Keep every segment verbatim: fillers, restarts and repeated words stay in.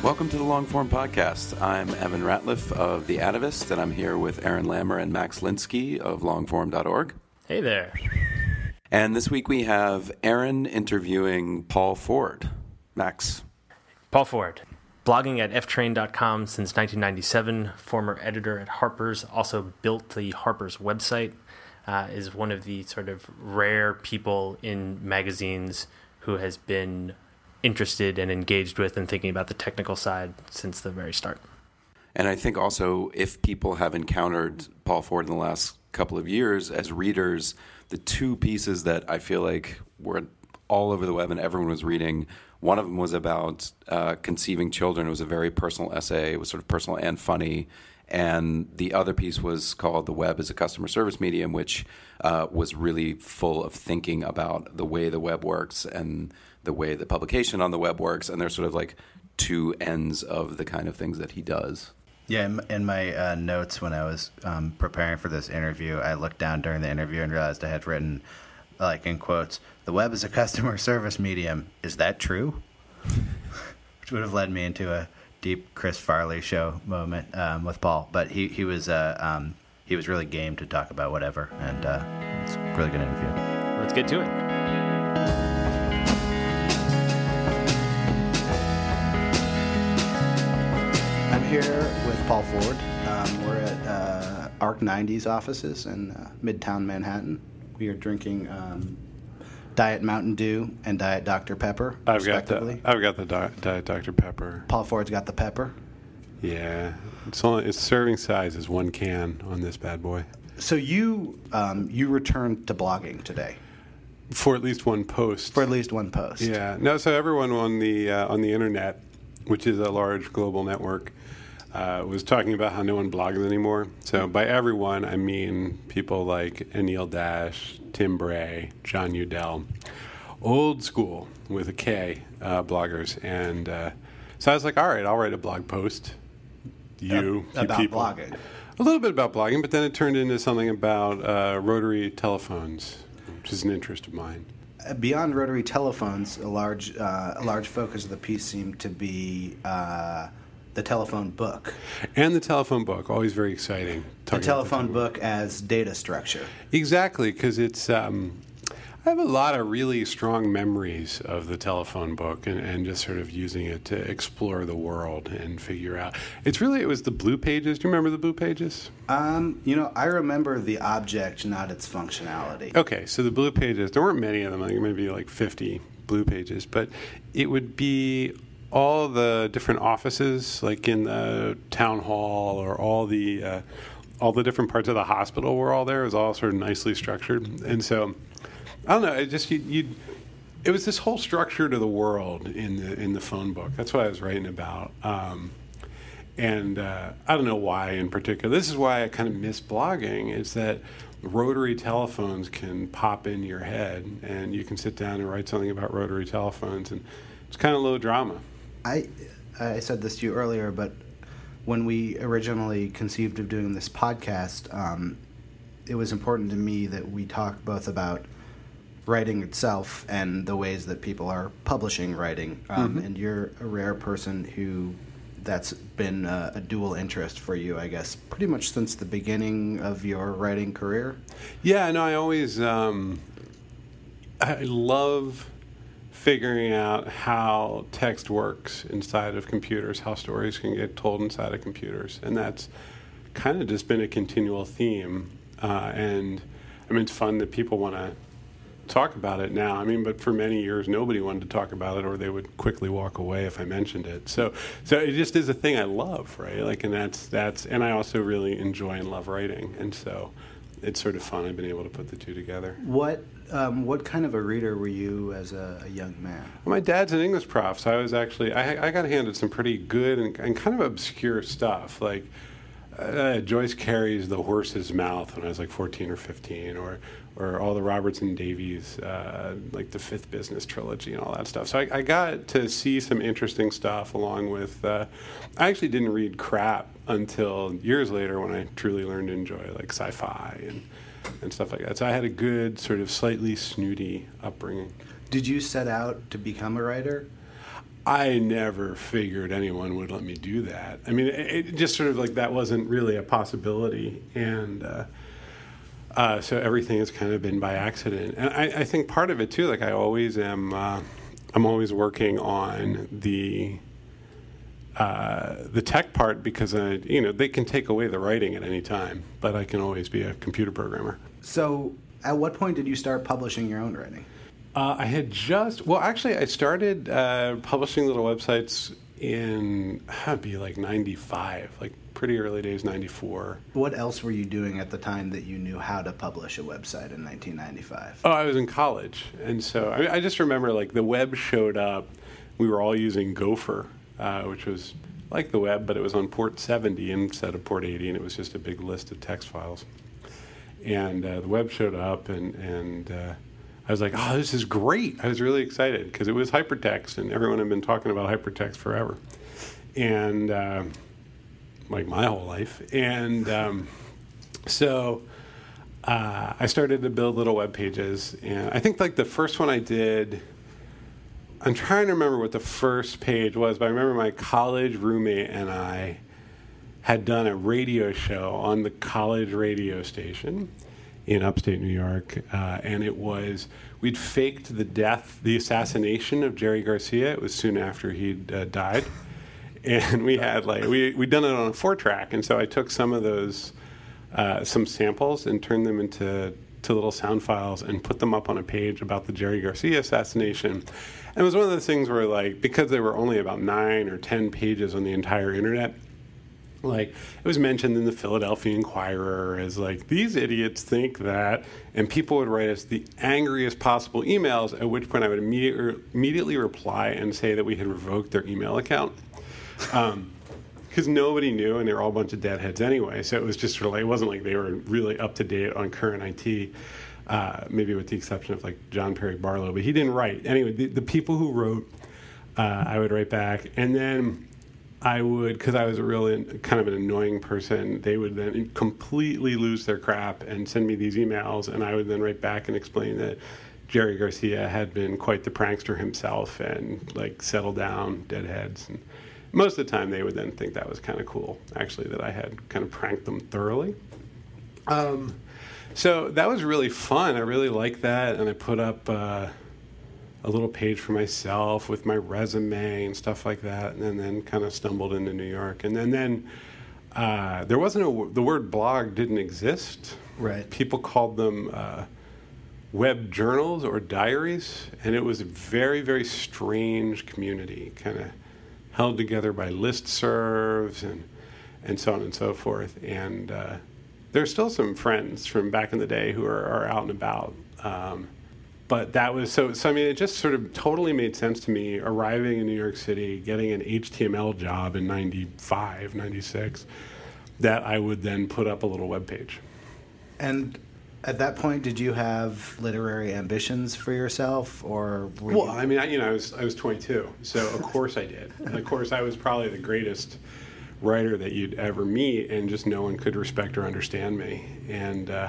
Welcome to the Longform Podcast. I'm Evan Ratliff of The Atavist, and I'm here with Aaron Lammer and Max Linsky of longform dot org. Hey there. And this week we have Aaron interviewing Paul Ford. Max. Paul Ford, blogging at f train dot com since nineteen ninety-seven, former editor at Harper's, also built the Harper's website, uh, is one of the sort of rare people in magazines who has been interested and engaged with and thinking about the technical side since the very start. And I think also if people have encountered Paul Ford in the last couple of years as readers, the two pieces that I feel like were all over the web and everyone was reading, one of them was about uh, conceiving children. It was a very personal essay. It was sort of personal and funny. And the other piece was called The Web as a Customer Service Medium, which uh, was really full of thinking about the way the web works and the way the publication on the web works. And there's sort of like two ends of the kind of things that he does. Yeah, in, in my uh, notes when I was um, preparing for this interview, I looked down during the interview and realized I had written, like in quotes, "The web is a customer service medium. Is that true?" Which would have led me into a deep Chris Farley show moment um, with Paul. But he, he was uh, um, he was really game to talk about whatever, and uh, it's a really good interview. Let's get to it. I'm here with Paul Ford. Um, we're at uh, Arc ninety's offices in uh, Midtown Manhattan. We are drinking um, Diet Mountain Dew and Diet Doctor Pepper, I've got the respectively. I've got the di- Diet Doctor Pepper. Paul Ford's got the pepper. Yeah, it's only its serving size is one can on this bad boy. So you um, you returned to blogging today For at least one post. for at least one post. Yeah. No. So everyone on the uh, on the internet, which is a large global network, uh, was talking about how no one blogs anymore. So by everyone, I mean people like Anil Dash, Tim Bray, John Udell, old school with a K uh, bloggers. And uh, so I was like, all right, I'll write a blog post. You, Ab- about people. blogging. A little bit about blogging, but then it turned into something about uh, rotary telephones, which is an interest of mine. Beyond rotary telephones, a large uh, a large focus of the piece seemed to be uh, the telephone book. And the telephone book, always very exciting. The talking about telephone book as data structure. Exactly, because it's. Um, I have a lot of really strong memories of the telephone book and, and just sort of using it to explore the world and figure out. It's really, it was the Blue Pages. Do you remember the Blue Pages? Um, you know, I remember the object, not its functionality. Okay, so the Blue Pages, there weren't many of them, like maybe like fifty Blue Pages, but it would be all the different offices, like in the town hall or all the uh, all the different parts of the hospital were all there. It was all sort of nicely structured. And so, I don't know, it just, you, you it was this whole structure to the world in the in the phone book. That's what I was writing about. Um, and uh, I don't know why in particular. This is why I kind of miss blogging, is that rotary telephones can pop in your head and you can sit down and write something about rotary telephones, and it's kind of low drama. I I said this to you earlier, but when we originally conceived of doing this podcast, um, it was important to me that we talk both about writing itself and the ways that people are publishing writing. Um, mm-hmm. And you're a rare person who that's been a, a dual interest for you, I guess, pretty much since the beginning of your writing career. Yeah, no, I always, um, I love figuring out how text works inside of computers, how stories can get told inside of computers. And that's kind of just been a continual theme. Uh, and, I mean, it's fun that people want to talk about it now. I mean, but for many years, nobody wanted to talk about it, or they would quickly walk away if I mentioned it. So, so it just is a thing I love, right? Like, and that's, that's, and I also really enjoy and love writing. And so it's sort of fun. I've been able to put the two together. What Um, what kind of a reader were you as a, a young man? Well, my dad's an English prof, so I was actually, I, I got handed some pretty good and, and kind of obscure stuff, like uh, Joyce Carey's The Horse's Mouth when I was like fourteen or fifteen, or or all the Robertson Davies, uh, like the Fifth Business Trilogy and all that stuff. So I, I got to see some interesting stuff along with, uh, I actually didn't read crap until years later when I truly learned to enjoy like sci-fi and and stuff like that. So I had a good sort of slightly snooty upbringing. Did you set out to become a writer? I never figured anyone would let me do that. I mean, it, it just sort of like that wasn't really a possibility. And uh, uh, so everything has kind of been by accident. And I, I think part of it, too, like I always am, uh, I'm always working on the uh, the tech part because, I, you know, they can take away the writing at any time, but I can always be a computer programmer. So at what point did you start publishing your own writing? Uh, I had just, well, actually, I started uh, publishing little websites in, that'd be like ninety-five, like pretty early days, ninety-four. What else were you doing at the time that you knew how to publish a website in nineteen ninety-five? Oh, I was in college. And so I, I just remember like the web showed up. We were all using Gopher, uh, which was like the web, but it was on port seventy instead of port eighty, and it was just a big list of text files. And uh, the web showed up, and, and uh, I was like, oh, this is great. I was really excited because it was hypertext, and everyone had been talking about hypertext forever. And uh, like my whole life. And um, so uh, I started to build little web pages. And I think like the first one I did, I'm trying to remember what the first page was, but I remember my college roommate and I had done a radio show on the college radio station in upstate New York, uh, and it was, we'd faked the death, the assassination of Jerry Garcia. It was soon after he'd uh, died. And we had like, we, we'd done it on a four track, and so I took some of those, uh, some samples and turned them into to little sound files and put them up on a page about the Jerry Garcia assassination. And it was one of those things where like, because there were only about nine or ten pages on the entire internet, like it was mentioned in the Philadelphia Inquirer as like, these idiots think that, and people would write us the angriest possible emails, at which point I would immediately immediately reply and say that we had revoked their email account. Um, because nobody knew, and they were all a bunch of deadheads anyway, so it was just sort of like, it wasn't like they were really up to date on current I T, uh, maybe with the exception of like John Perry Barlow, but he didn't write. Anyway, the, the people who wrote, uh, I would write back, and then I would, because I was a really kind of an annoying person, they would then completely lose their crap and send me these emails, and I would then write back and explain that Jerry Garcia had been quite the prankster himself and like settled down, deadheads. And most of the time they would then think that was kind of cool, actually, that I had kind of pranked them thoroughly. Um, so that was really fun. I really liked that, and I put up uh, a little page for myself with my resume and stuff like that, and then, then kind of stumbled into New York. And then, then uh, there wasn't a, the word blog didn't exist. Right. People called them uh, web journals or diaries, and it was a very, very strange community, kind of held together by listservs and and so on and so forth. And uh, there's still some friends from back in the day who are, are out and about. Um, but that was, so, so I mean, it just sort of totally made sense to me arriving in New York City, getting an H T M L job in ninety-five, ninety-six, that I would then put up a little web page. And at that point, did you have literary ambitions for yourself, or were Well, you... I mean, I, you know, I was I was twenty-two, so of course I did. And of course, I was probably the greatest writer that you'd ever meet, and just no one could respect or understand me. And uh,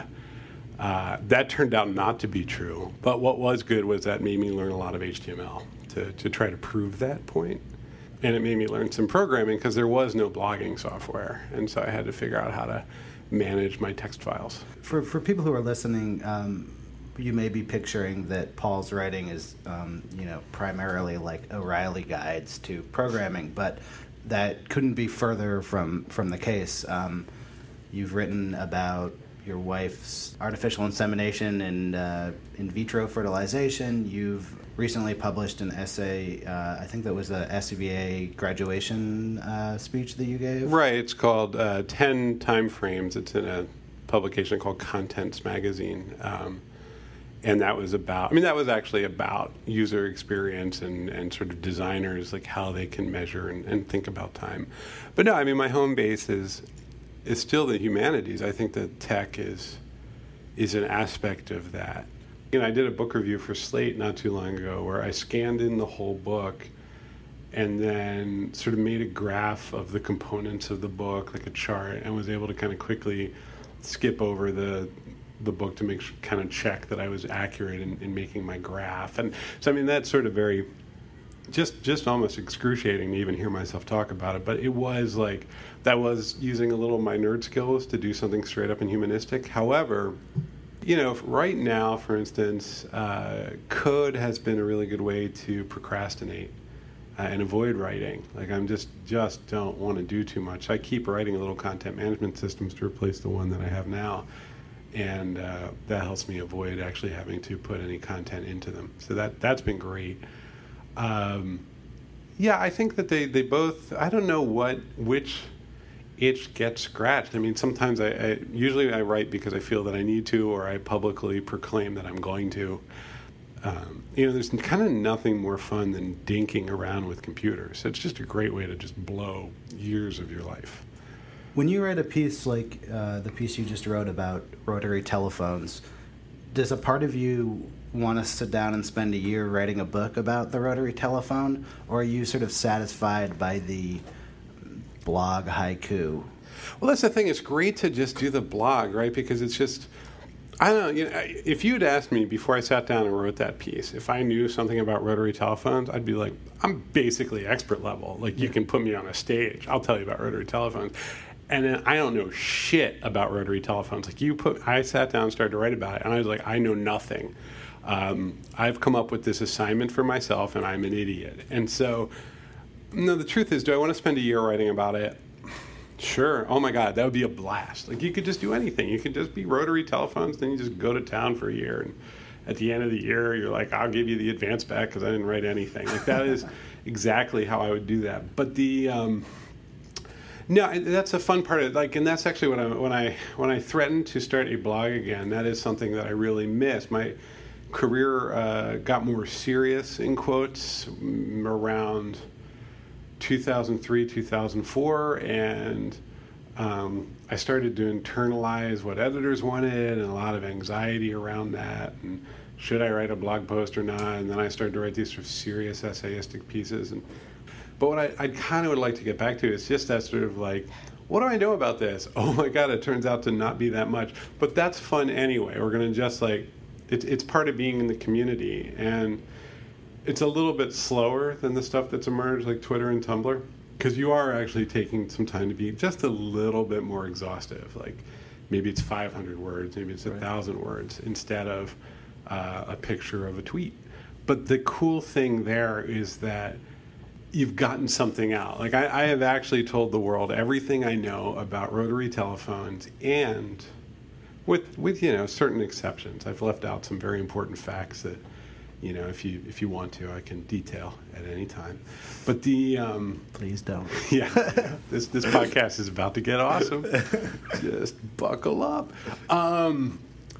uh, that turned out not to be true. But what was good was that made me learn a lot of H T M L to to try to prove that point. And it made me learn some programming because there was no blogging software, and so I had to figure out how to manage my text files. For for people who are listening, um, you may be picturing that Paul's writing is, um, you know, primarily like O'Reilly guides to programming, but that couldn't be further from from the case. Um, you've written about your wife's artificial insemination and uh, in vitro fertilization. You've recently published an essay, uh, I think that was a S V A graduation uh, speech that you gave. Right, it's called uh, ten Time Frames. It's in a publication called Contents Magazine. Um, and that was about, I mean, that was actually about user experience and, and sort of designers, like how they can measure and, and think about time. But no, I mean, my home base is is still the humanities. I think that tech is is an aspect of that. You know, I did a book review for Slate not too long ago where I scanned in the whole book and then sort of made a graph of the components of the book, like a chart, and was able to kind of quickly skip over the the book to make sure, kind of check that I was accurate in, in making my graph. And so, I mean, that's sort of very just just almost excruciating to even hear myself talk about it. But it was like that was using a little of my nerd skills to do something straight up and humanistic. However, you know, right now, for instance, uh, code has been a really good way to procrastinate uh, and avoid writing. Like I'm just just don't want to do too much. I keep writing little content management systems to replace the one that I have now. And uh, that helps me avoid actually having to put any content into them. So that, that's been great. Um, yeah, I think that they, they both, I don't know what, which itch gets scratched. I mean, sometimes I, I, usually I write because I feel that I need to, or I publicly proclaim that I'm going to. Um, you know, there's kind of nothing more fun than dinking around with computers. It's just a great way to just blow years of your life. When you write a piece like uh, the piece you just wrote about rotary telephones, does a part of you want to sit down and spend a year writing a book about the rotary telephone, or are you sort of satisfied by the blog haiku? Well, that's the thing. It's great to just do the blog, right? Because it's just, I don't know. You know, if you'd asked me before I sat down and wrote that piece, if I knew something about rotary telephones, I'd be like, I'm basically expert level. Like, you can put me on a stage. I'll tell you about rotary telephones. And then I don't know shit about rotary telephones. Like you put, I sat down and started to write about it, and I was like, I know nothing. Um, I've come up with this assignment for myself, and I'm an idiot. And so, no, the truth is, do I want to spend a year writing about it? Sure. Oh my God, that would be a blast. Like you could just do anything. You could just be rotary telephones, then you just go to town for a year, and at the end of the year, you're like, I'll give you the advance back because I didn't write anything. Like that is exactly how I would do that. But the um, No, that's a fun part of it. Like, and that's actually what I when I when I threatened to start a blog again. That is something that I really miss. My career uh, got more serious, in quotes, around two thousand three, two thousand four, and um, I started to internalize what editors wanted, and a lot of anxiety around that. And should I write a blog post or not? And then I started to write these sort of serious essayistic pieces. And But what I, I kind of would like to get back to is just that sort of like, what do I know about this? Oh my God, it turns out to not be that much. But that's fun anyway. We're going to just like, it, it's part of being in the community. And it's a little bit slower than the stuff that's emerged like Twitter and Tumblr. Because you are actually taking some time to be just a little bit more exhaustive. Like maybe it's five hundred words, maybe it's right. one thousand words instead of uh, a picture of a tweet. But the cool thing there is that you've gotten something out. Like I, I have actually told the world everything I know about rotary telephones, and with with you know certain exceptions, I've left out some very important facts that you know if you if you want to, I can detail at any time. But the um, please don't. Yeah, this this podcast is about to get awesome. Just buckle up. Um,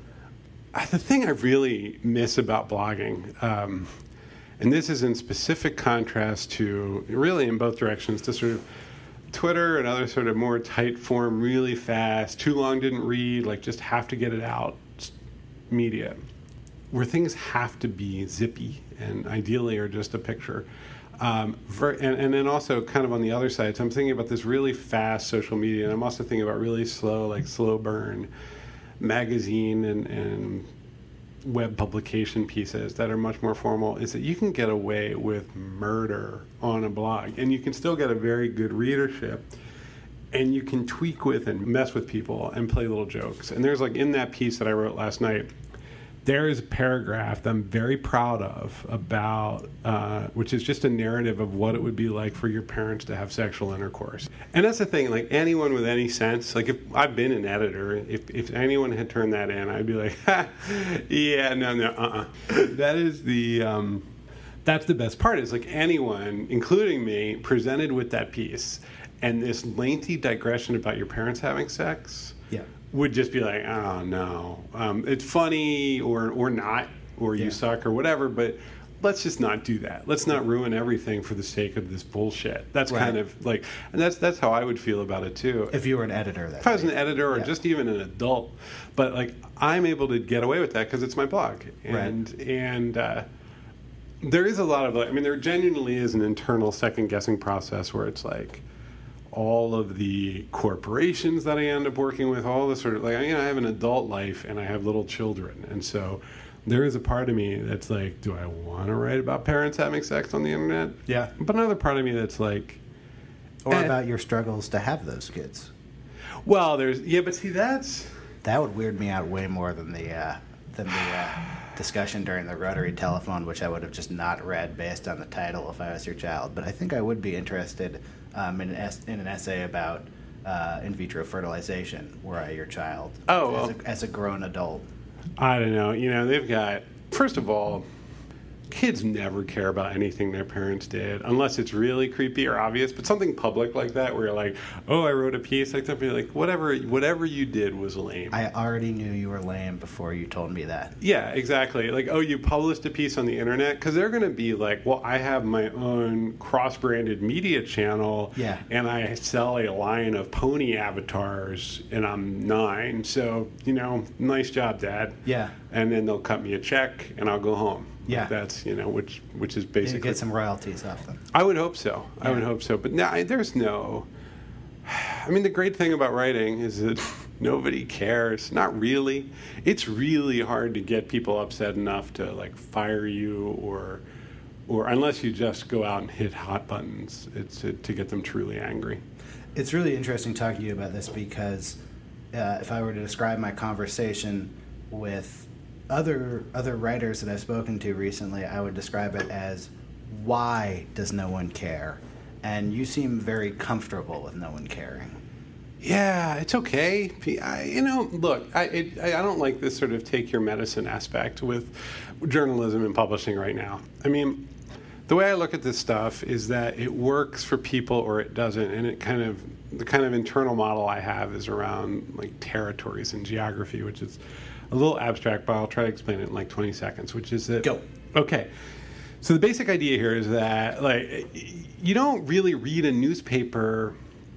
the thing I really miss about blogging. Um, And this is in specific contrast to, really in both directions, to sort of Twitter and other sort of more tight form, really fast, too long didn't read, like just have to get it out media, where things have to be zippy and ideally are just a picture. Um, for, and, and then also kind of on the other side, so I'm thinking about this really fast social media, and I'm also thinking about really slow, like slow burn magazine and, and web publication pieces that are much more formal, is that you can get away with murder on a blog, and you can still get a very good readership, and you can tweak with and mess with people and play little jokes. And there's like in that piece that I wrote last night, there is a paragraph that I'm very proud of about, uh, which is just a narrative of what it would be like for your parents to have sexual intercourse. And that's the thing, like anyone with any sense, like if I've been an editor, if, if anyone had turned that in, I'd be like, ha, yeah, no, no, uh-uh. That is the, um, that's the best part, is like anyone, including me, presented with that piece and this lengthy digression about your parents having sex. Yeah. Would just be like, oh no, um, it's funny or or not, or you yeah. suck or whatever, but let's just not do that. Let's not ruin everything for the sake of this bullshit. That's right. kind of like, and that's that's how I would feel about it too. If you were an editor, that's if I was right. an editor or yeah. just even an adult, but like I'm able to get away with that because it's my blog, and right. and uh, there is a lot of like, I mean, there genuinely is an internal second guessing process where it's like, all of the corporations that I end up working with, all the sort of like, you know, I have an adult life and I have little children, and so there is a part of me that's like, do I want to write about parents having sex on the internet? Yeah. But another part of me that's like, Or eh. about your struggles to have those kids. Well, there's yeah, but see that's That would weird me out way more than the uh, than the uh, discussion during the rotary telephone, which I would have just not read based on the title if I was your child. But I think I would be interested um, in, an es- in an essay about uh, in vitro fertilization were I your child. Oh, well. as, a, as a grown adult. I don't know. You know, they've got first of all, kids never care about anything their parents did unless it's really creepy or obvious. But something public like that, where you're like, "Oh, I wrote a piece like that," be like, "Whatever, whatever you did was lame." I already knew you were lame before you told me that. Yeah, exactly. Like, oh, you published a piece on the internet? Because they're going to be like, well, I have my own cross-branded media channel, Yeah. and I sell a line of pony avatars, and I'm nine. So, you know, nice job, Dad. Yeah. And then they'll cut me a check, and I'll go home. Yeah. Like that's, you know, which which is You basically... get some royalties off them. I would hope so. I would Yeah. hope so. But no, I- there's no... I mean, the great thing about writing is that nobody cares. Not really. It's really hard to get people upset enough to, like, fire you or... or unless you just go out and hit hot buttons, it's to, to get them truly angry. It's really interesting talking to you about this because uh, if I were to describe my conversation with other other writers that I've spoken to recently, I would describe it as, why does no one care? And you seem very comfortable with no one caring. Yeah, it's okay. I, you know, look, I, it, I I don't like this sort of take your medicine aspect with journalism and publishing right now. I mean, the way I look at this stuff is that it works for people or it doesn't, and it kind of the kind of internal model I have is around like territories and geography, which is a little abstract, but I'll try to explain it in like twenty seconds. Which is that Go. Okay. So the basic idea here is that like you don't really read a newspaper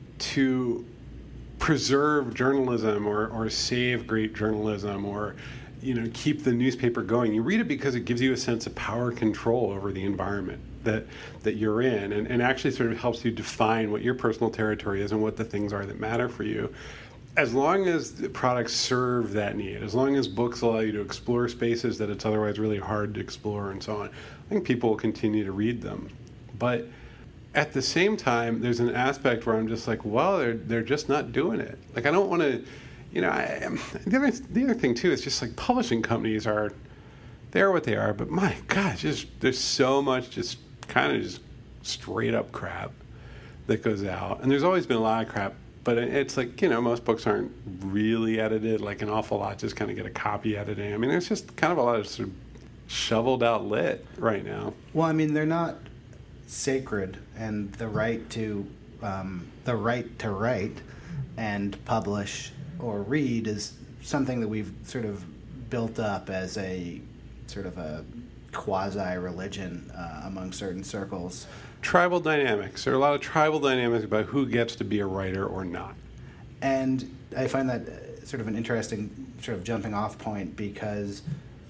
to preserve journalism or, or save great journalism or you know keep the newspaper going. You read it because it gives you a sense of power control over the environment that that you're in and, and actually sort of helps you define what your personal territory is and what the things are that matter for you. As long as the products serve that need, as long as books allow you to explore spaces that it's otherwise really hard to explore and so on, I think people will continue to read them. But at the same time, there's an aspect where I'm just like, well, they're they're just not doing it. Like, I don't want to, you know, I, the other the other thing too is just like publishing companies are, they're what they are. But my God, just there's so much just kind of just straight up crap that goes out, and there's always been a lot of crap. But it's like, you know, most books aren't really edited. Like an awful lot just kind of get a copy editing. I mean, there's just kind of a lot of sort of shoveled out lit right now. Well, I mean, they're not sacred, and the right to um, the right to write and publish or read is something that we've sort of built up as a sort of a quasi-religion uh, among certain circles. Tribal dynamics. There are a lot of tribal dynamics about who gets to be a writer or not. And I find that uh, sort of an interesting sort of jumping off point because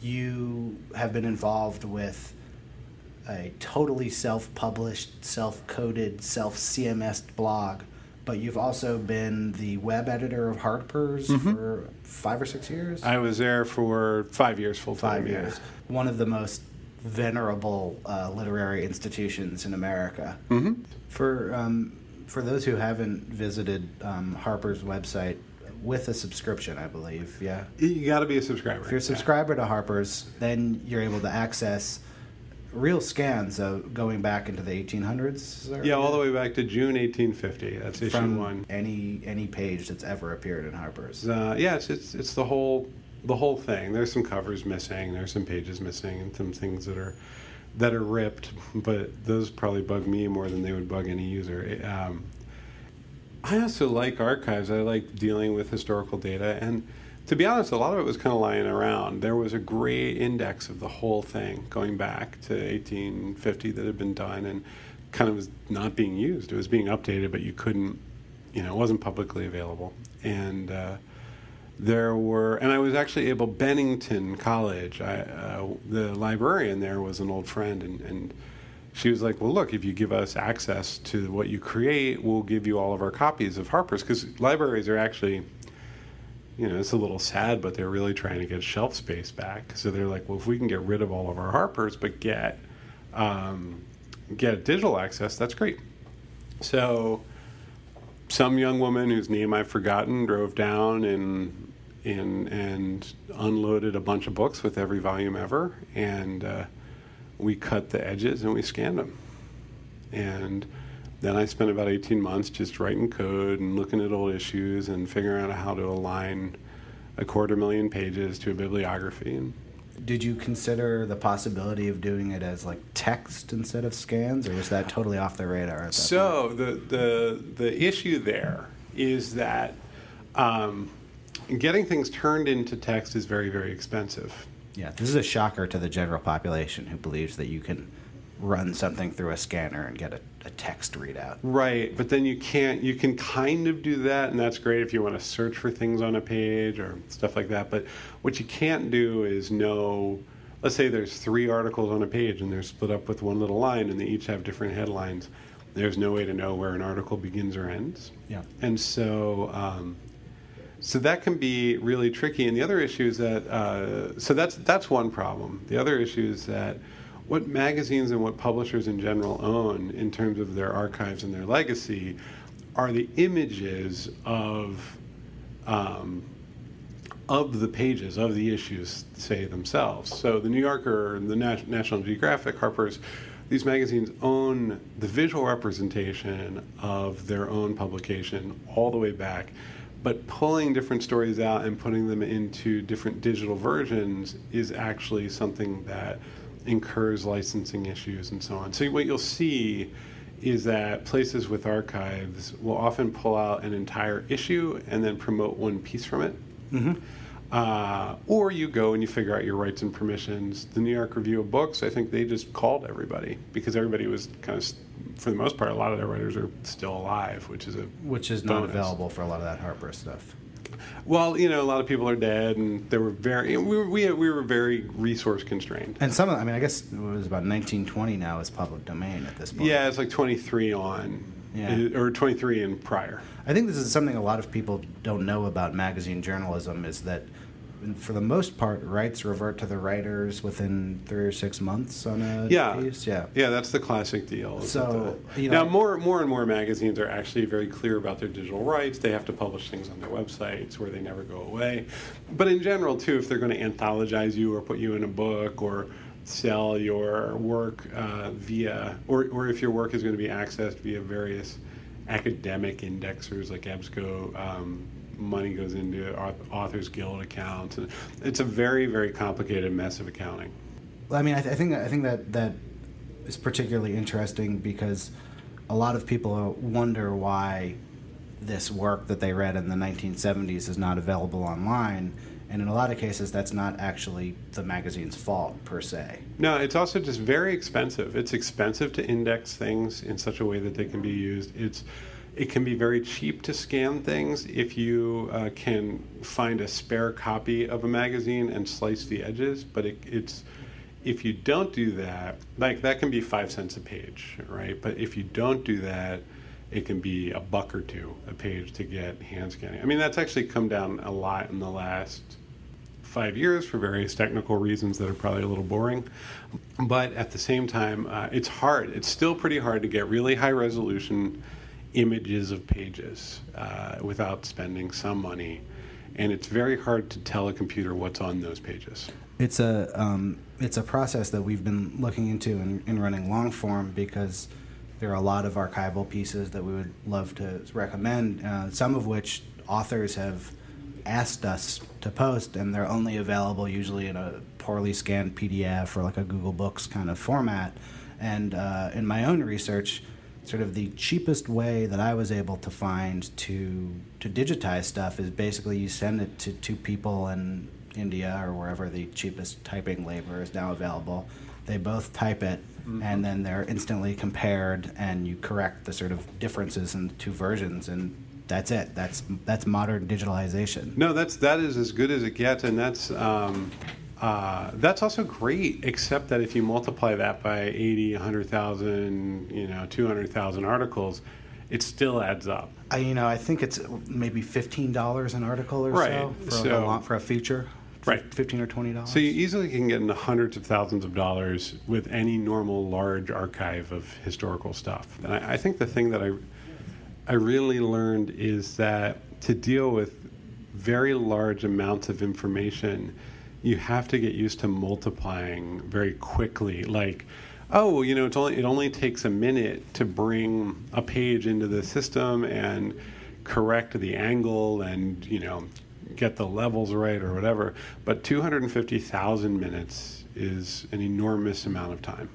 you have been involved with a totally self-published, self-coded, self-C M S'd blog, but you've also been the web editor of Harper's mm-hmm. for five or six years? I was there for five years full time. Five years. Yeah. One of the most venerable uh, literary institutions in America. Mm-hmm. For um, for those who haven't visited um, Harper's website, with a subscription, I believe, yeah? You got to be a subscriber. If you're a subscriber yeah. to Harper's, then you're able to access real scans of going back into the eighteen hundreds. Yeah, all the way back to June eighteen fifty. That's issue From one. Any any page that's ever appeared in Harper's. Uh, yeah, it's, it's it's the whole the whole thing. There's some covers missing. There's some pages missing, and some things that are that are ripped. But those probably bug me more than they would bug any user. Um, I also like archives. I like dealing with historical data, and to be honest, a lot of it was kind of lying around. There was a great index of the whole thing going back to eighteen fifty that had been done and kind of was not being used. It was being updated, but you couldn't, you know, it wasn't publicly available. And uh, there were, and I was actually able, Bennington College, I, uh, the librarian there was an old friend, and, and she was like, well, look, if you give us access to what you create, we'll give you all of our copies of Harper's, because libraries are actually you know, it's a little sad, but they're really trying to get shelf space back. So they're like, well, if we can get rid of all of our Harpers, but get um, get digital access, that's great. So some young woman whose name I've forgotten drove down and in and unloaded a bunch of books with every volume ever, and uh, we cut the edges and we scanned them. And then I spent about eighteen months just writing code and looking at old issues and figuring out how to align a quarter million pages to a bibliography. And did you consider the possibility of doing it as like text instead of scans, or was that totally off the radar at that so point? the the the issue there is that um, getting things turned into text is very, very expensive. Yeah, this is a shocker to the general population who believes that you can run something through a scanner and get a, a text readout. Right, but then you can't, you can kind of do that, and that's great if you want to search for things on a page or stuff like that. But what you can't do is know, let's say there's three articles on a page and they're split up with one little line and they each have different headlines. There's no way to know where an article begins or ends. Yeah. And so, um, so that can be really tricky. And the other issue is that, uh, so that's that's one problem. The other issue is that what magazines and what publishers in general own in terms of their archives and their legacy are the images of um, of the pages, of the issues, say, themselves. So the New Yorker, the Nat- National Geographic, Harper's, these magazines own the visual representation of their own publication all the way back. But pulling different stories out and putting them into different digital versions is actually something that incurs licensing issues and so on. So what you'll see is that places with archives will often pull out an entire issue and then promote one piece from it. Mm-hmm. Uh, or you go and you figure out your rights and permissions. The New York Review of Books, I think they just called everybody because everybody was kind of, for the most part, a lot of their writers are still alive, which is a Which is not bonus. available for a lot of that Harper stuff. Well, you know, a lot of people are dead, and they were very. We were, we, we were very resource constrained. And some of, I mean, I guess it was about nineteen twenty now is public domain at this point. Yeah, it's like twenty-three on, Yeah. or twenty-three and prior. I think this is something a lot of people don't know about magazine journalism is that, for the most part, rights revert to the writers within three or six months on a Yeah, piece. Yeah, yeah, that's the classic deal. is So, that the- you know- now more, more and more magazines are actually very clear about their digital rights. They have to publish things on their websites where they never go away. But in general, too, if they're going to anthologize you or put you in a book or sell your work uh, via, or, or if your work is going to be accessed via various academic indexers like EBSCO, um, money goes into Authors Guild accounts. It's a very, very complicated mess of accounting. Well, I mean, I, th- I think I think that that is particularly interesting because a lot of people wonder why this work that they read in the nineteen seventies is not available online, and in a lot of cases, that's not actually the magazine's fault per se. No, it's also just very expensive. It's expensive to index things in such a way that they can be used. It's It can be very cheap to scan things if you uh, can find a spare copy of a magazine and slice the edges. But it, it's if you don't do that, like that can be five cents a page, right? But if you don't do that, it can be a buck or two a page to get hand scanning. I mean, that's actually come down a lot in the last five years for various technical reasons that are probably a little boring. But at the same time, uh, it's hard. It's still pretty hard to get really high resolution images of pages uh, without spending some money, and it's very hard to tell a computer what's on those pages. It's a um, it's a process that we've been looking into in, in running long form because there are a lot of archival pieces that we would love to recommend, uh, some of which authors have asked us to post, and they're only available usually in a poorly scanned P D F or like a Google Books kind of format. And uh, in my own research, sort of the cheapest way that I was able to find to to digitize stuff is basically you send it to two people in India or wherever the cheapest typing labor is now available. They both type it, mm-hmm. and then they're instantly compared, and you correct the sort of differences in the two versions, and that's it. That's that's modern digitalization. No, that's that is as good as it gets, and that's um, uh, that's also great. Except that if you multiply that by eighty, a hundred thousand, you know, two hundred thousand articles, it still adds up. I, you know, I think it's maybe fifteen dollars an article or Right. so for, So- a, long, for a feature. Right. fifteen or twenty dollars. So you easily can get into hundreds of thousands of dollars with any normal large archive of historical stuff. And I, I think the thing that I, I really learned is that to deal with very large amounts of information, you have to get used to multiplying very quickly. Like, oh, you know, it's only it only takes a minute to bring a page into the system and correct the angle and, you know, get the levels right or whatever. But two hundred fifty thousand minutes is an enormous amount of time.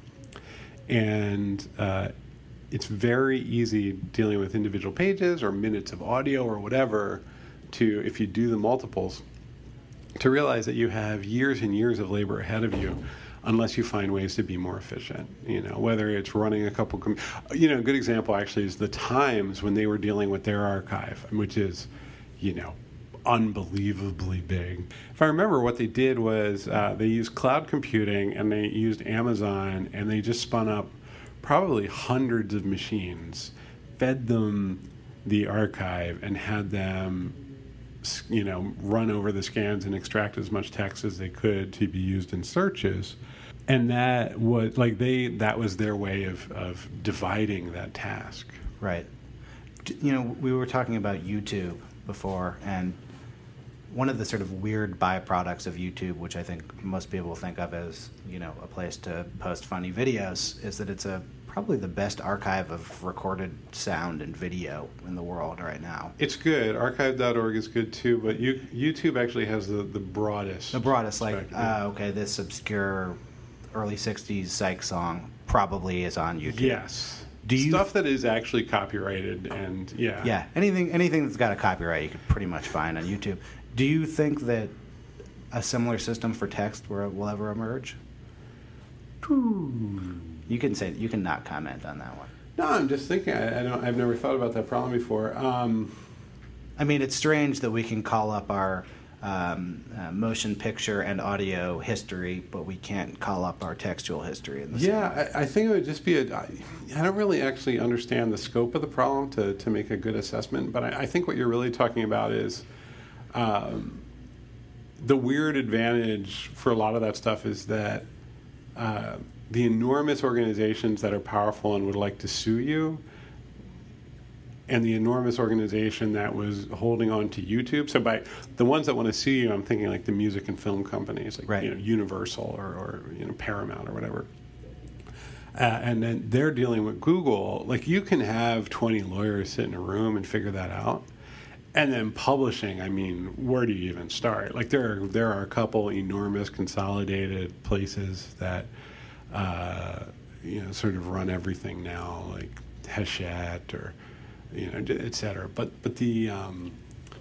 And uh, it's very easy dealing with individual pages or minutes of audio or whatever to, if you do the multiples, to realize that you have years and years of labor ahead of you unless you find ways to be more efficient. You know, whether it's running a couple, com- you know, a good example actually is the Times when they were dealing with their archive, which is, you know, unbelievably big. If I remember, what they did was uh, they used cloud computing and they used Amazon and they just spun up probably hundreds of machines, fed them the archive and had them, you know, run over the scans and extract as much text as they could to be used in searches. And that was like they that was their way of, of dividing that task. Right. D- You know, we were talking about YouTube before, and one of the sort of weird byproducts of YouTube, which I think most people think of as, you know, a place to post funny videos, is that it's a probably the best archive of recorded sound and video in the world right now. It's good. archive dot org is good too, but you, YouTube actually has the, the broadest. The broadest, like, spectrum. uh, okay, this obscure early sixties psych song probably is on YouTube. Yes. Do you Stuff that is actually copyrighted and yeah. Yeah, anything anything that's got a copyright you could pretty much find on YouTube. Do you think that a similar system for text will, will ever emerge? You can say you can not comment on that one. No, I'm just thinking. I, I don't. I've never thought about that problem before. Um, I mean, it's strange that we can call up our um, uh, motion picture and audio history, but we can't call up our textual history in the same way. yeah, I, I think it would just be a. I, I don't really actually understand the scope of the problem to to make a good assessment, but I, I think what you're really talking about is. Um, the weird advantage for a lot of that stuff is that uh, the enormous organizations that are powerful and would like to sue you, and the enormous organization that was holding on to YouTube. So by the ones that want to sue you, I'm thinking like the music and film companies, like right. you know, Universal or, or you know Paramount or whatever. Uh, and then they're dealing with Google. Like you can have twenty lawyers sit in a room and figure that out. And then publishing, I mean, where do you even start? Like there are, there are a couple enormous consolidated places that, uh, you know, sort of run everything now, like Hachette or, you know, et cetera. But, but the, um,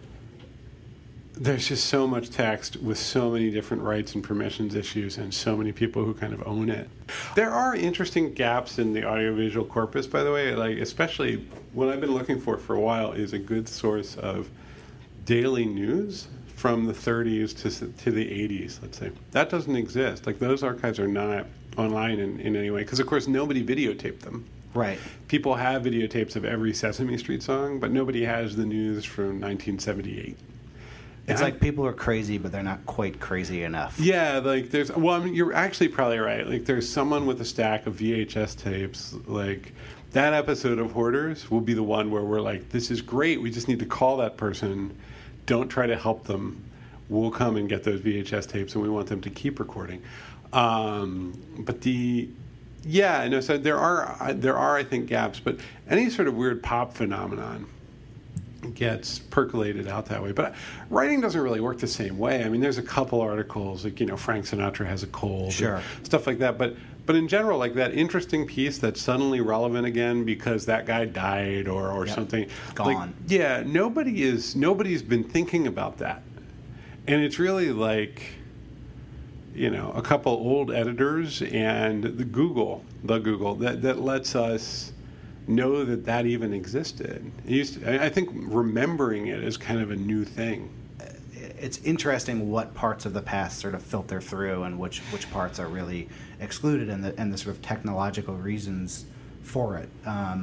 there's just so much text with so many different rights and permissions issues and so many people who kind of own it. There are interesting gaps in the audiovisual corpus, by the way, like especially what I've been looking for for a while is a good source of daily news from the thirties to to the eighties, let's say. That doesn't exist. Like those archives are not online in, in any way because, of course, nobody videotaped them. Right. People have videotapes of every Sesame Street song, but nobody has the news from nineteen seventy-eight. It's And like people are crazy, but they're not quite crazy enough. Yeah, like there's, well, I mean, you're actually probably right. Like there's someone with a stack of V H S tapes. Like that episode of Hoarders will be the one where we're like, this is great. We just need to call that person. Don't try to help them. We'll come and get those V H S tapes, and we want them to keep recording. Um, but the, yeah, no. So there are there are I think gaps, but any sort of weird pop phenomenon gets percolated out that way. But writing doesn't really work the same way. I mean, there's a couple articles, like, you know, Frank Sinatra has a cold, Sure. stuff like that. But but in general, like that interesting piece that's suddenly relevant again because that guy died or, or Yep. something. Gone. Like, yeah, nobody is nobody's been thinking about that. And it's really like, you know, a couple old editors and the Google, the Google, that, that lets us know that that even existed. It used to, I think remembering it is kind of a new thing. It's interesting what parts of the past sort of filter through and which, which parts are really excluded and the, and the sort of technological reasons for it. Um,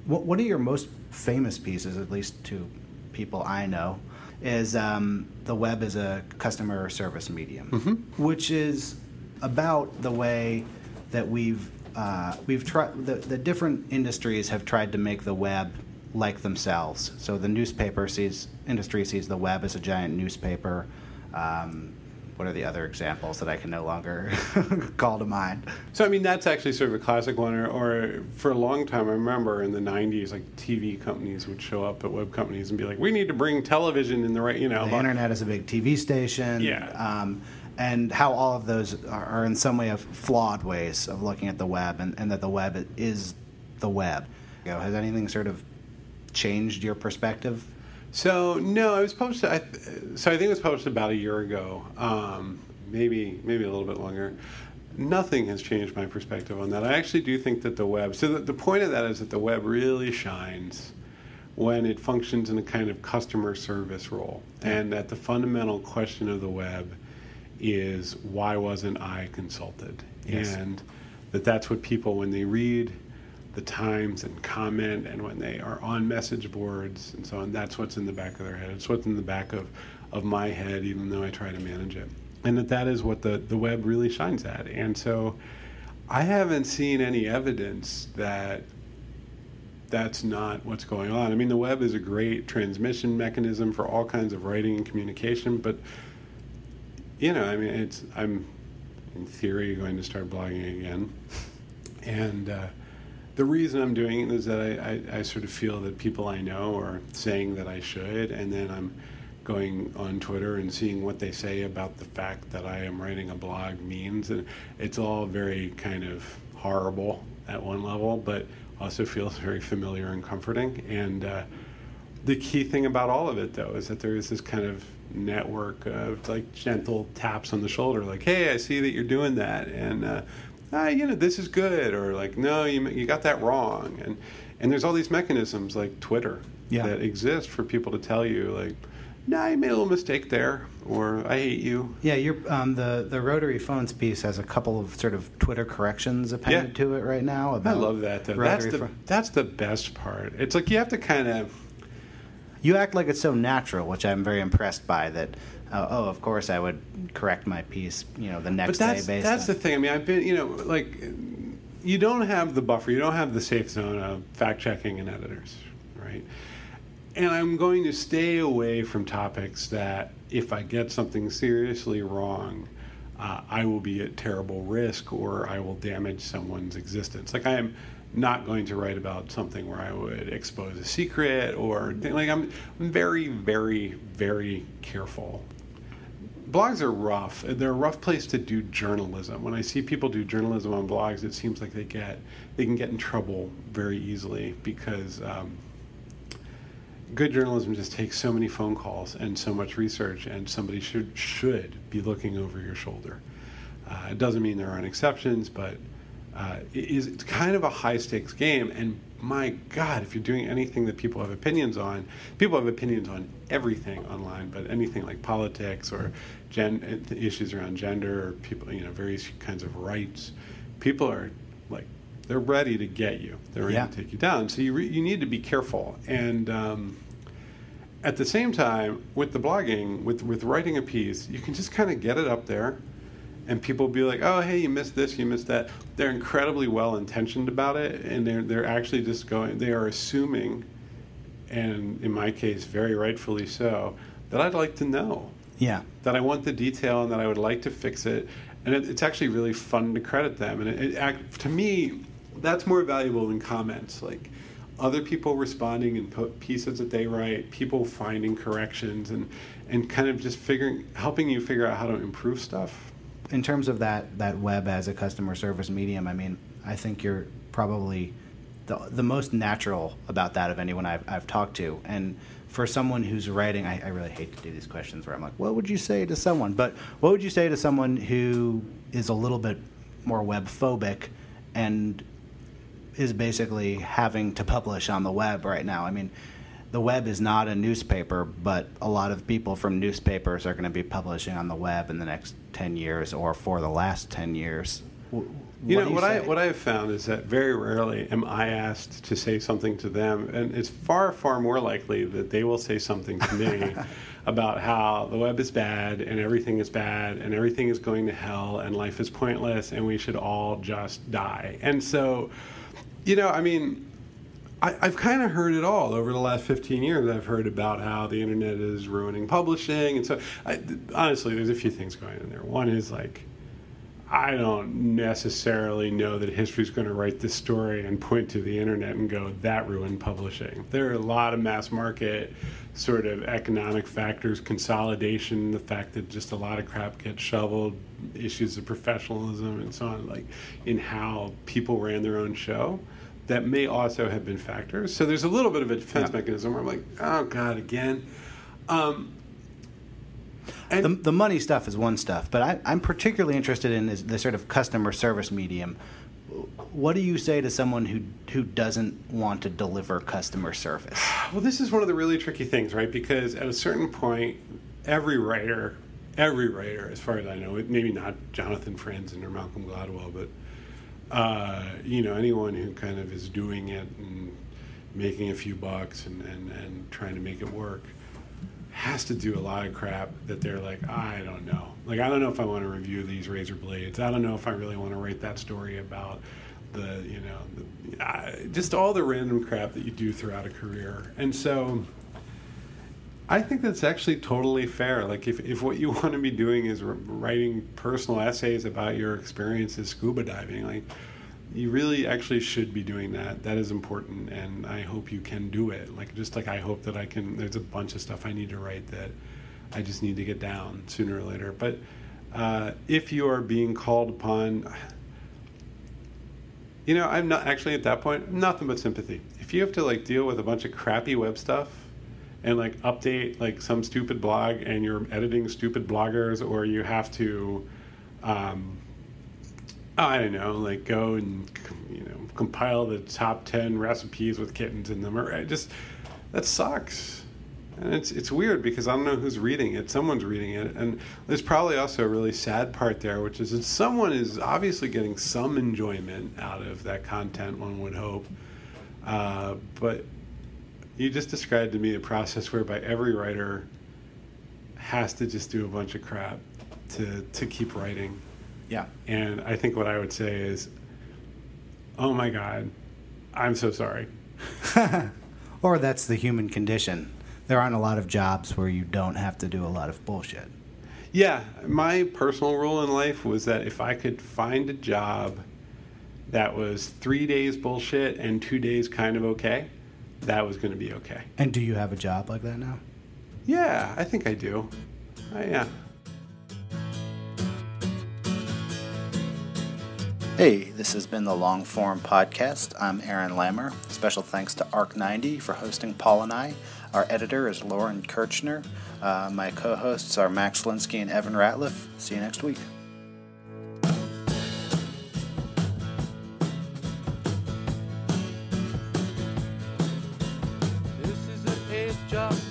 What, one of your most famous pieces, at least to people I know, is um, the web as a customer service medium, mm-hmm. which is about the way that we've uh, we've tried. The, the different industries have tried to make the web like themselves. So the newspaper sees industry sees the web as a giant newspaper. Um, what are the other examples that I can no longer call to mind? So I mean, that's actually sort of a classic one. Or, or for a long time, I remember in the nineties, like T V companies would show up at web companies and be like, "We need to bring television in the right," you know. The internet is a big T V station. Yeah. Um, and how all of those are, are in some way of flawed ways of looking at the web, and, and that the web is the web. You know, has anything sort of changed your perspective? So no, it was published. I th- so I think it was published about a year ago, um, maybe maybe a little bit longer. Nothing has changed my perspective on that. I actually do think that the web. So the, the point of that is that the web really shines when it functions in a kind of customer service role, and that the fundamental question of the web is, why wasn't I consulted? Yes. And that that's what people, when they read the Times and comment, and when they are on message boards and so on, that's what's in the back of their head. It's what's in the back of, of my head, even though I try to manage it. And that that is what the, the web really shines at. And so I haven't seen any evidence that that's not what's going on. I mean, the web is a great transmission mechanism for all kinds of writing and communication, but, you know, I mean, it's I'm, in theory, going to start blogging again. And uh, the reason I'm doing it is that I, I, I sort of feel that people I know are saying that I should, and then I'm going on Twitter and seeing what they say about the fact that I am writing a blog means. And it's all very kind of horrible at one level, but also feels very familiar and comforting. And uh, the key thing about all of it, though, is that there is this kind of network of like gentle taps on the shoulder, like, hey, I see that you're doing that, and uh, ah, you know, this is good, or like, no, you you got that wrong. And and there's all these mechanisms like Twitter yeah. that exist for people to tell you, like, nah, you made a little mistake there, or I hate you. Yeah, you're, um, the, the Rotary Phones piece has a couple of sort of Twitter corrections appended Yeah. to it right now. About I love that, though. That's Rotary the, pho- that's the best part. It's like you have to kind of... You act like it's so natural, which I'm very impressed by, that, uh, oh, of course I would correct my piece, you know, the next But that's, day based that's on... the thing. I mean, I've been, you know, like, you don't have the buffer. You don't have the safe zone of fact-checking and editors, right? And I'm going to stay away from topics that, if I get something seriously wrong, uh, I will be at terrible risk, or I will damage someone's existence. Like, I am not going to write about something where I would expose a secret, or like I'm, I'm very, very, very careful. Blogs are rough. They're a rough place to do journalism. When I see people do journalism on blogs, it seems like they get they can get in trouble very easily, because um, good journalism just takes so many phone calls and so much research, and somebody should should be looking over your shoulder. Uh, it doesn't mean there aren't exceptions, but uh, it is, it's kind of a high-stakes game. And my God, if you're doing anything that people have opinions on, people have opinions on everything online, but anything like politics or gen- issues around gender, or people, you know, various kinds of rights, people are like, they're ready to get you. They're ready Yeah. to take you down. So you re- you need to be careful. And um, at the same time, with the blogging, with with writing a piece, you can just kind of get it up there, and people will be like, oh, hey, you missed this, you missed that. They're incredibly well-intentioned about it, and they're they're actually just going, they are assuming, and in my case, very rightfully so, that I'd like to know. Yeah. That I want the detail, and that I would like to fix it. And it, it's actually really fun to credit them. And it, it act, to me, that's more valuable than comments. Like other people responding in po- pieces that they write, people finding corrections, and, and kind of just figuring, helping you figure out how to improve stuff. In terms of that, that web as a customer service medium, I mean, I think you're probably the the most natural about that of anyone I've, I've talked to. And for someone who's writing, I, I really hate to do these questions where I'm like, what would you say to someone? But what would you say to someone who is a little bit more web phobic and is basically having to publish on the web right now? I mean, the web is not a newspaper, but a lot of people from newspapers are going to be publishing on the web in the next ten years or for the last ten years. You what know do what say? I what I have found is that very rarely am I asked to say something to them, and it's far far more likely that they will say something to me about how the web is bad and everything is bad and everything is going to hell and life is pointless and we should all just die. And so, you know, I mean, I, I've kind of heard it all over the last fifteen years. I've heard about how the internet is ruining publishing, and so I, honestly, there's a few things going on there. One is like, I don't necessarily know that history's going to write this story and point to the internet and go, that ruined publishing. There are a lot of mass market sort of economic factors, consolidation, the fact that just a lot of crap gets shoveled, issues of professionalism and so on, like in how people ran their own show, that may also have been factors. So there's a little bit of a defense yeah. mechanism where I'm like, oh God, again. Um, And the, the money stuff is one stuff, but I, I'm particularly interested in is the sort of customer service medium. What do you say to someone who who doesn't want to deliver customer service? Well, this is one of the really tricky things, right? Because at a certain point, every writer, every writer, as far as I know, maybe not Jonathan Franzen or Malcolm Gladwell, but uh, you know, anyone who kind of is doing it and making a few bucks and, and, and trying to make it work, has to do a lot of crap that they're like, I don't know. Like, I don't know if I want to review these razor blades. I don't know if I really want to write that story about the, you know, the, uh, just all the random crap that you do throughout a career. And so I think that's actually totally fair. Like, if, if what you want to be doing is writing personal essays about your experiences scuba diving, like, you really actually should be doing that. That is important, and I hope you can do it. Like, just like I hope that I can, there's a bunch of stuff I need to write that I just need to get down sooner or later. But uh, if you are being called upon, you know, I'm not actually at that point, nothing but sympathy. If you have to like deal with a bunch of crappy web stuff and like update like some stupid blog and you're editing stupid bloggers, or you have to, um, I don't know, like go and, you know, compile the top ten recipes with kittens in them, or just, that sucks. And it's it's weird because I don't know who's reading it. Someone's reading it. And there's probably also a really sad part there, which is that someone is obviously getting some enjoyment out of that content, one would hope. Uh, but you just described to me a process whereby every writer has to just do a bunch of crap to to keep writing. Yeah. And I think what I would say is, oh my God, I'm so sorry. Or that's the human condition. There aren't a lot of jobs where you don't have to do a lot of bullshit. Yeah. My personal rule in life was that if I could find a job that was three days bullshit and two days kind of okay, that was going to be okay. And do you have a job like that now? Yeah, I think I do. I, yeah. Hey, this has been the Long Form Podcast. I'm Aaron Lammer. Special thanks to Arc ninety for hosting Paul and I. Our editor is Lauren Kirchner. Uh, my co-hosts are Max Linsky and Evan Ratliff. See you next week. This is an eighth job.